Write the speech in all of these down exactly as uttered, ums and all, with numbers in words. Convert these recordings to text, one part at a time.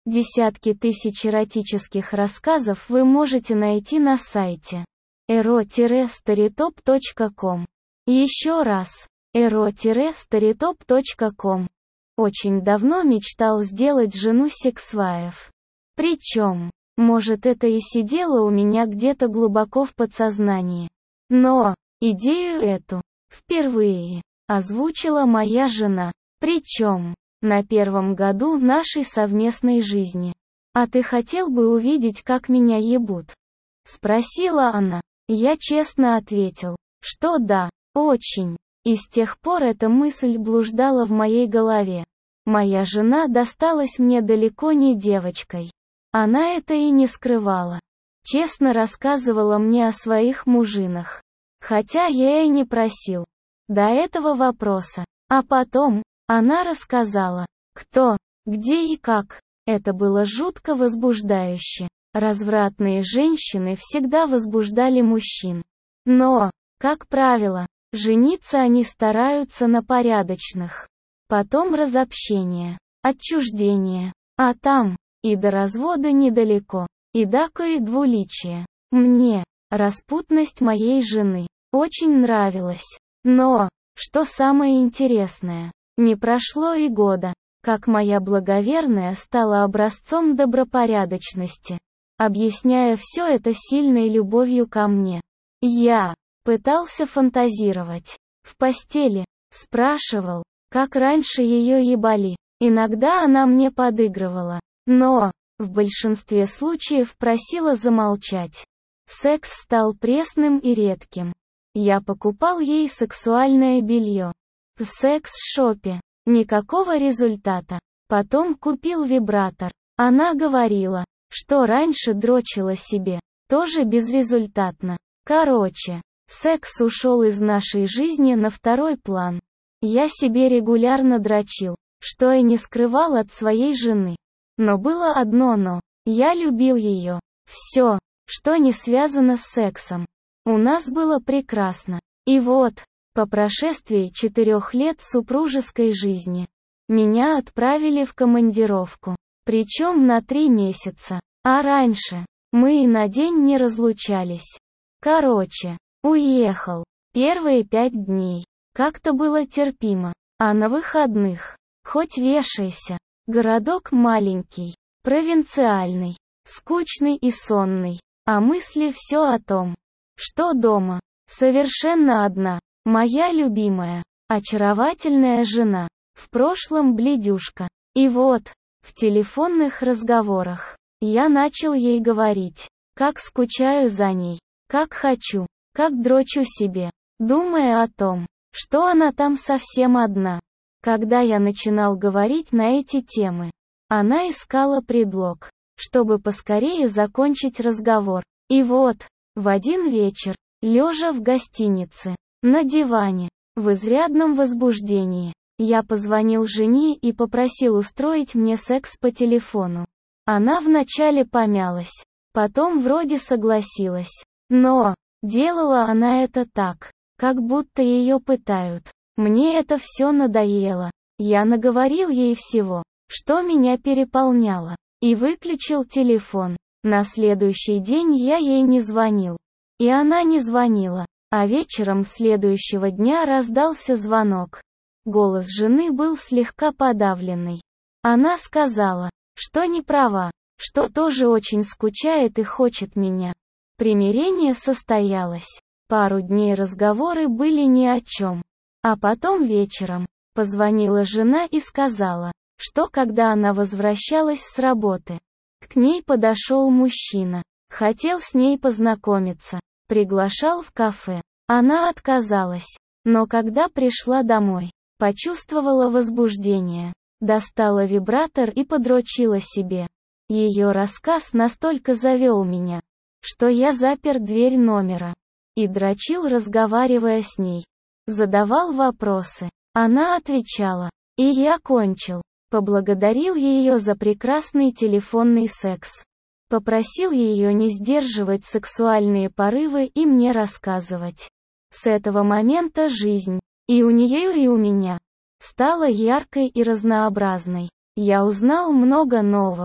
Десятки тысяч эротических рассказов вы можете найти на сайте эро старитоп точка ком. Еще раз, эро старитоп точка ком. Очень давно мечтал сделать жену сексвайф. Причем, может, это и сидело у меня где-то глубоко в подсознании. Но идею эту впервые озвучила моя жена, причем на первом году нашей совместной жизни. «А ты хотел бы увидеть, как меня ебут?» — спросила она. Я честно ответил, что да, очень. И с тех пор эта мысль блуждала в моей голове. Моя жена досталась мне далеко не девочкой. Она это и не скрывала. Честно рассказывала мне о своих мужинах. Хотя я и не просил. До этого вопроса. А потом, она рассказала, кто, где и как. Это было жутко возбуждающе. Развратные женщины всегда возбуждали мужчин. Но, как правило, жениться они стараются на порядочных. Потом разобщение, отчуждение. А там, и до развода недалеко, и дакое двуличие. Мне, распутность моей жены, очень нравилась. Но, что самое интересное, не прошло и года, как моя благоверная стала образцом добропорядочности, объясняя все это сильной любовью ко мне. Я пытался фантазировать. В постели, спрашивал, как раньше ее ебали. Иногда она мне подыгрывала, но, в большинстве случаев просила замолчать. Секс стал пресным и редким. Я покупал ей сексуальное белье. В секс-шопе. Никакого результата. Потом купил вибратор. Она говорила, что раньше дрочила себе. Тоже безрезультатно. Короче, секс ушел из нашей жизни на второй план. Я себе регулярно дрочил, что и не скрывал от своей жены. Но было одно но. Я любил ее. Все, что не связано с сексом. У нас было прекрасно. И вот, по прошествии четырех лет супружеской жизни, меня отправили в командировку. Причем на три месяца. А раньше, мы и на день не разлучались. Короче, уехал. Первые пять дней. Как-то было терпимо. А на выходных, хоть вешайся. Городок маленький, провинциальный, скучный и сонный. А мысли все о том, что дома, совершенно одна, моя любимая, очаровательная жена, в прошлом бледюшка. И вот, в телефонных разговорах, я начал ей говорить, как скучаю за ней, как хочу, как дрочу себе, думая о том, что она там совсем одна. Когда я начинал говорить на эти темы, она искала предлог, чтобы поскорее закончить разговор. И вот, в один вечер, лежа в гостинице, на диване, в изрядном возбуждении, я позвонил жене и попросил устроить мне секс по телефону. Она вначале помялась, потом вроде согласилась. Но, делала она это так, как будто ее пытают. Мне это все надоело. Я наговорил ей всего, что меня переполняло, и выключил телефон. На следующий день я ей не звонил. И она не звонила. А вечером следующего дня раздался звонок. Голос жены был слегка подавленный. Она сказала, что не права, что тоже очень скучает и хочет меня. Примирение состоялось. Пару дней разговоры были ни о чем. А потом вечером позвонила жена и сказала, что когда она возвращалась с работы, к ней подошел мужчина, хотел с ней познакомиться, приглашал в кафе. Она отказалась, но когда пришла домой, почувствовала возбуждение, достала вибратор и подрочила себе. Ее рассказ настолько завел меня, что я запер дверь номера и дрочил, разговаривая с ней. Задавал вопросы, она отвечала, и я кончил. Поблагодарил ее за прекрасный телефонный секс. Попросил ее не сдерживать сексуальные порывы и мне рассказывать. С этого момента жизнь, и у нее, и у меня, стала яркой и разнообразной. Я узнал много нового.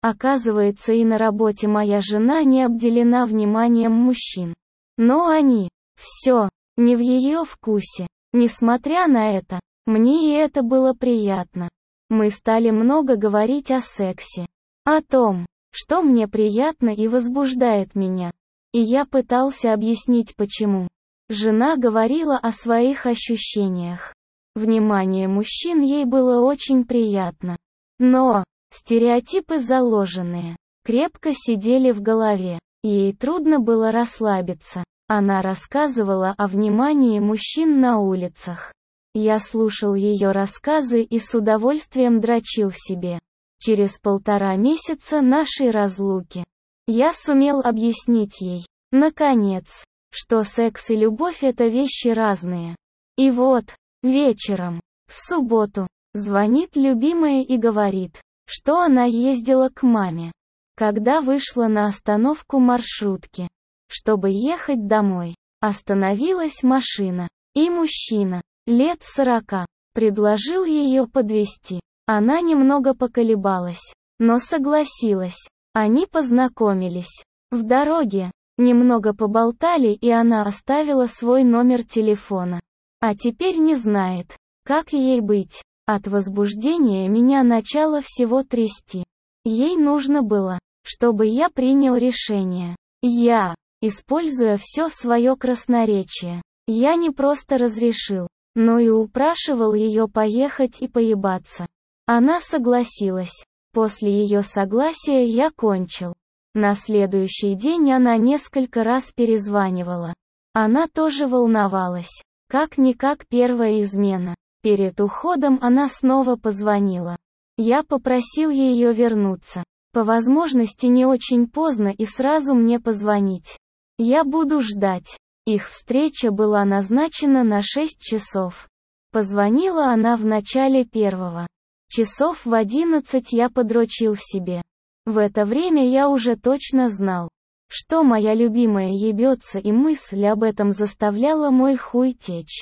Оказывается, и на работе моя жена не обделена вниманием мужчин. Но они, все, не в ее вкусе. Несмотря на это, мне и это было приятно. Мы стали много говорить о сексе. О том, что мне приятно и возбуждает меня. И я пытался объяснить почему. Жена говорила о своих ощущениях. Внимание мужчин ей было очень приятно. Но стереотипы заложенные, крепко сидели в голове. Ей трудно было расслабиться. Она рассказывала о внимании мужчин на улицах. Я слушал ее рассказы и с удовольствием дрочил себе. Через полтора месяца нашей разлуки я сумел объяснить ей, наконец, что секс и любовь — это вещи разные. И вот, вечером, в субботу, звонит любимая и говорит, что она ездила к маме. Когда вышла на остановку маршрутки, чтобы ехать домой, остановилась машина, и мужчина, лет сорока, предложил ее подвезти. Она немного поколебалась, но согласилась. Они познакомились. В дороге немного поболтали, и она оставила свой номер телефона. А теперь не знает, как ей быть. От возбуждения меня начало всего трясти. Ей нужно было, чтобы я принял решение. Я, используя все свое красноречие, я не просто разрешил, но и упрашивал ее поехать и поебаться. Она согласилась. После ее согласия я кончил. На следующий день она несколько раз перезванивала. Она тоже волновалась. Как-никак первая измена. Перед уходом она снова позвонила. Я попросил ее вернуться. По возможности не очень поздно и сразу мне позвонить. Я буду ждать. Их встреча была назначена на шесть часов. Позвонила она в начале первого. Часов в одиннадцать я подрочил себе. В это время я уже точно знал, что моя любимая ебется, и мысль об этом заставляла мой хуй течь.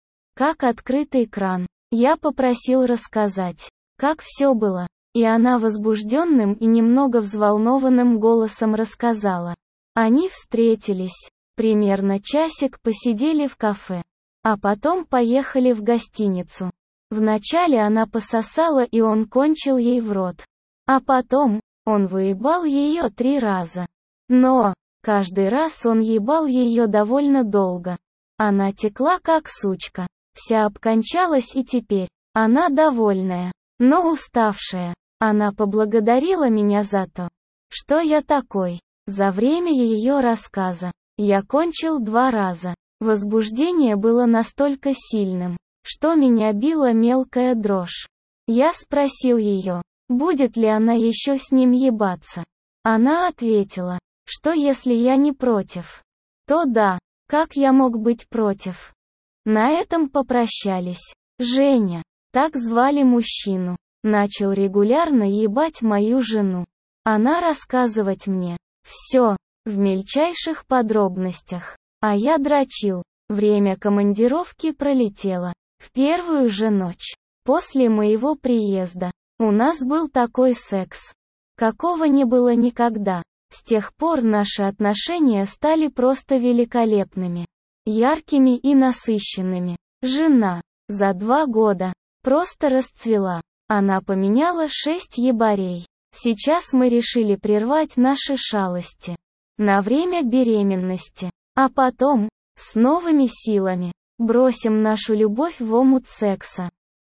Как открытый кран. Я попросил рассказать, как все было, и она возбужденным и немного взволнованным голосом рассказала. Они встретились, примерно часик посидели в кафе, а потом поехали в гостиницу. Вначале она пососала, и он кончил ей в рот. А потом, он выебал ее три раза. Но, каждый раз он ебал ее довольно долго. Она текла как сучка. Вся обкончалась, и теперь, она довольная, но уставшая. Она поблагодарила меня за то, что я такой. За время ее рассказа, я кончил два раза. Возбуждение было настолько сильным, что меня била мелкая дрожь. Я спросил ее, будет ли она еще с ним ебаться. Она ответила, что если я не против, то да, как я мог быть против. На этом попрощались. Женя, так звали мужчину, начал регулярно ебать мою жену. Она рассказывать мне все, в мельчайших подробностях. А я дрочил. Время командировки пролетело. В первую же ночь, после моего приезда, у нас был такой секс, какого не было никогда. С тех пор наши отношения стали просто великолепными, яркими и насыщенными. Жена, за два года, просто расцвела. Она поменяла шесть ебарей. Сейчас мы решили прервать наши шалости на время беременности, а потом, с новыми силами, бросим нашу любовь в омут секса.